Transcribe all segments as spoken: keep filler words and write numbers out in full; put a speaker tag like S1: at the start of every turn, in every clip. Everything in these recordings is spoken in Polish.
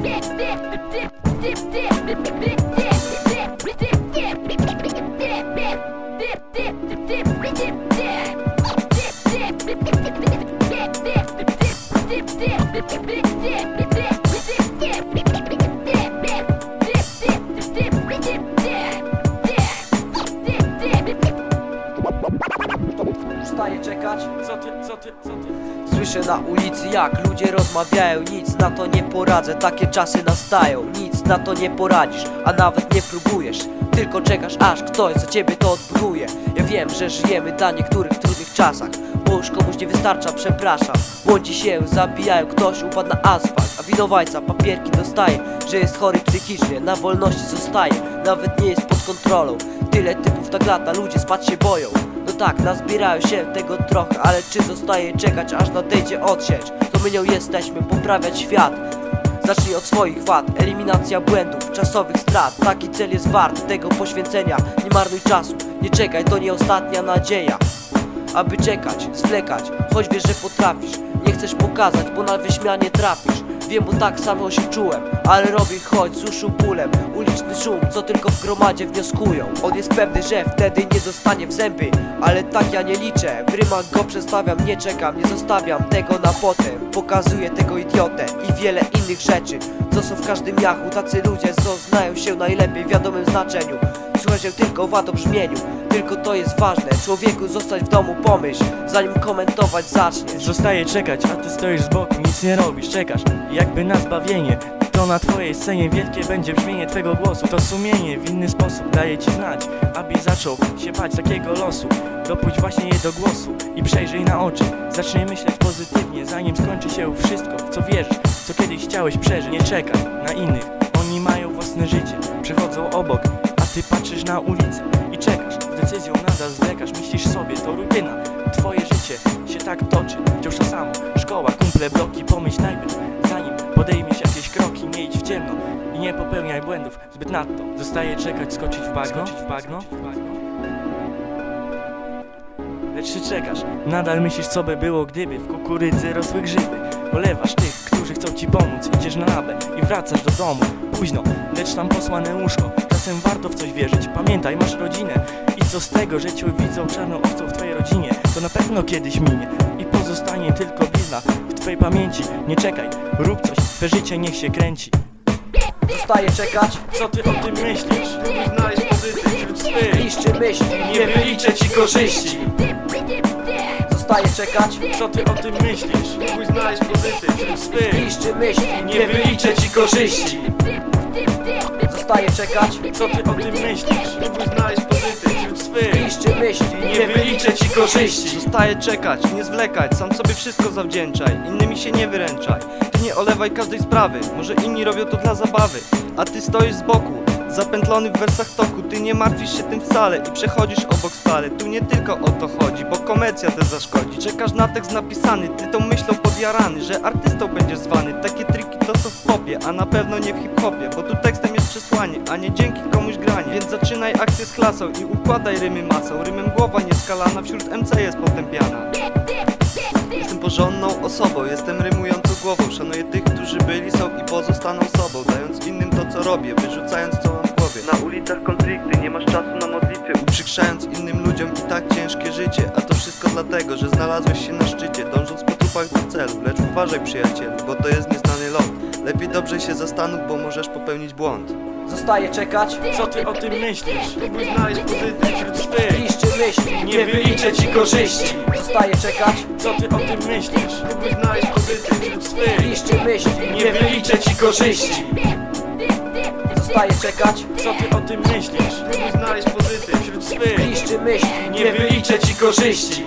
S1: Zostaje czekać.
S2: Co ty, co ty, co ty?
S1: Słyszę na ulicy, jak ludzie rozmawiają. Nic na to nie poradzę, takie czasy nastają. Nic na to nie poradzisz, a nawet nie próbujesz. Tylko czekasz, aż ktoś za ciebie to odblokuje. Ja wiem, że żyjemy dla niektórych w trudnych czasach, bo już komuś nie wystarcza, przepraszam. Błądzi się, zabijają, ktoś upadł na asfalt, a winowajca papierki dostaje, że jest chory psychicznie, na wolności zostaje, nawet nie jest pod kontrolą. Tyle typów tak lata, ludzie spać się boją. No tak, nazbierają się tego trochę, ale czy zostaje czekać, aż nadejdzie odsiecz? To my nią jesteśmy, poprawiać świat. Zacznij od swoich wad, eliminacja błędów, czasowych strat. Taki cel jest wart tego poświęcenia. Nie marnuj czasu, nie czekaj, to nie ostatnia nadzieja. Aby czekać, zwlekać, choć wiesz, że potrafisz. Nie chcesz pokazać, bo na wyśmianie trafisz. Wiem, bo tak samo się czułem, ale robię choć suszył bólem. Uliczny szum, co tylko w gromadzie wnioskują. On jest pewny, że wtedy nie dostanie w zęby, ale tak ja nie liczę. W rymach go przestawiam, nie czekam, nie zostawiam tego na potem. Pokazuję tego idiotę i wiele innych rzeczy, co są w każdym jachu. Tacy ludzie, co znają się najlepiej w wiadomym znaczeniu. Słuchaj się tylko wad o brzmieniu, tylko to jest ważne. Człowieku, zostać w domu, pomyśl, zanim komentować zaczniesz.
S2: Zostaje czekać, a ty stoisz z boku, nic nie robisz, czekasz jakby na zbawienie. To na twojej scenie wielkie będzie brzmienie twego głosu. To sumienie w inny sposób daje ci znać, abyś zaczął się bać takiego losu. Dopuść właśnie je do głosu i przejrzyj na oczy. Zacznij myśleć pozytywnie, zanim skończy się wszystko, w co wierzysz, co kiedyś chciałeś przeżyć. Nie czekaj na innych, oni mają własne życie, przechodzą obok, a ty patrzysz na ulicę i czekasz. Z decyzją nadal zwlekasz, myślisz sobie, to rutyna. Twoje życie się tak toczy, wciąż to samo. Szkoła, kumple, bloki, pomyśl najpierw, zanim podejmiesz jakieś kroki. Nie idź w ciemno i nie popełniaj błędów zbyt nadto. Zostaje czekać, skoczyć w bagno, skoczyć w bagno. Lecz ty czekasz, nadal myślisz, co by było, gdyby w kukurydzy rosły grzyby. Polewasz tych, którzy chcą ci pomóc, idziesz na labę i wracasz do domu. Późno, lecz tam posłane łóżko. Czasem warto w coś wierzyć, pamiętaj, masz rodzinę. I co z tego, że cię widzą czarną owcą w twojej rodzinie? To na pewno kiedyś minie i pozostanie tylko blizna w twojej pamięci. Nie czekaj, rób coś, twoje życie niech się kręci.
S1: Zostaje czekać.
S2: Co ty o tym myślisz? Próbuj znaleźć pozytyw wśród swych.
S1: Liszczy myśli,
S2: Nie wyliczę ci korzyści.
S1: Zostaje czekać.
S2: Co ty o tym myślisz? Próbuj znaleźć pozytyw wśród swych.
S1: Liszczy myśli,
S2: Nie wyliczę ci korzyści.
S1: zostaje czekać.
S2: Co ty o tym myślisz? Próbuj znaleźć pozytyw wśród swych.
S1: Liszczy myśli,
S2: Nie wyliczę ci korzyści.
S3: Zostaje czekać, nie zwlekać, sam sobie wszystko zawdzięczaj. Innymi się nie wyręczaj, ty nie olewaj każdej sprawy. Może inni robią to dla zabawy, a ty stoisz z boku, zapętlony w wersach toku. Ty nie martwisz się tym wcale i przechodzisz obok stale. Tu nie tylko o to chodzi, bo komercja też zaszkodzi. Czekasz na tekst napisany, ty tą myślą podjarany, że artystą będziesz zwany. Takie triki to są w popie, a na pewno nie w hip-hopie, bo tu tekstem jest przesłanie, a nie dzięki komuś granie. Więc zaczynaj akcję z klasą i układaj rymy masą. Rymem głowa nieskalana, wśród M C jest potępiana. Jestem porządną osobą, jestem rymującą głową. Szanuję tych, którzy byli, są i pozostaną sobą, dając innym to, co robię, wyrzucając, co mam w głowie. Na ulicach konflikty, nie masz czasu na modlitwy, uprzykrzając innym ludziom i tak ciężkie życie. A to wszystko dlatego, że znalazłeś się na szczycie, dążąc po trupach do celu. Lecz uważaj, przyjacielu, bo to jest nieznany lot. Lepiej dobrze się zastanów, bo możesz popełnić błąd.
S1: Zostaje czekać.
S2: Co ty o tym myślisz? Próbuj znaleźć pozytyw wśród swych.
S1: Liszczy myśli,
S2: Nie wyliczę ci korzyści.
S1: zostaje czekać.
S2: Co ty o tym myślisz? Próbuj znaleźć pozytyw wśród swych.
S1: Liszczy myśli,
S2: Nie wyliczę ci korzyści.
S1: zostaje czekać.
S2: Co ty o tym myślisz? Próbuj znaleźć pozytyw wśród swych.
S1: Liszczy myśli,
S2: Nie wyliczę ci korzyści.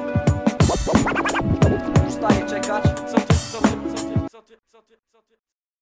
S1: zostaje czekać.
S2: Co ty, co ty, co ty, co ty, co ty, co ty.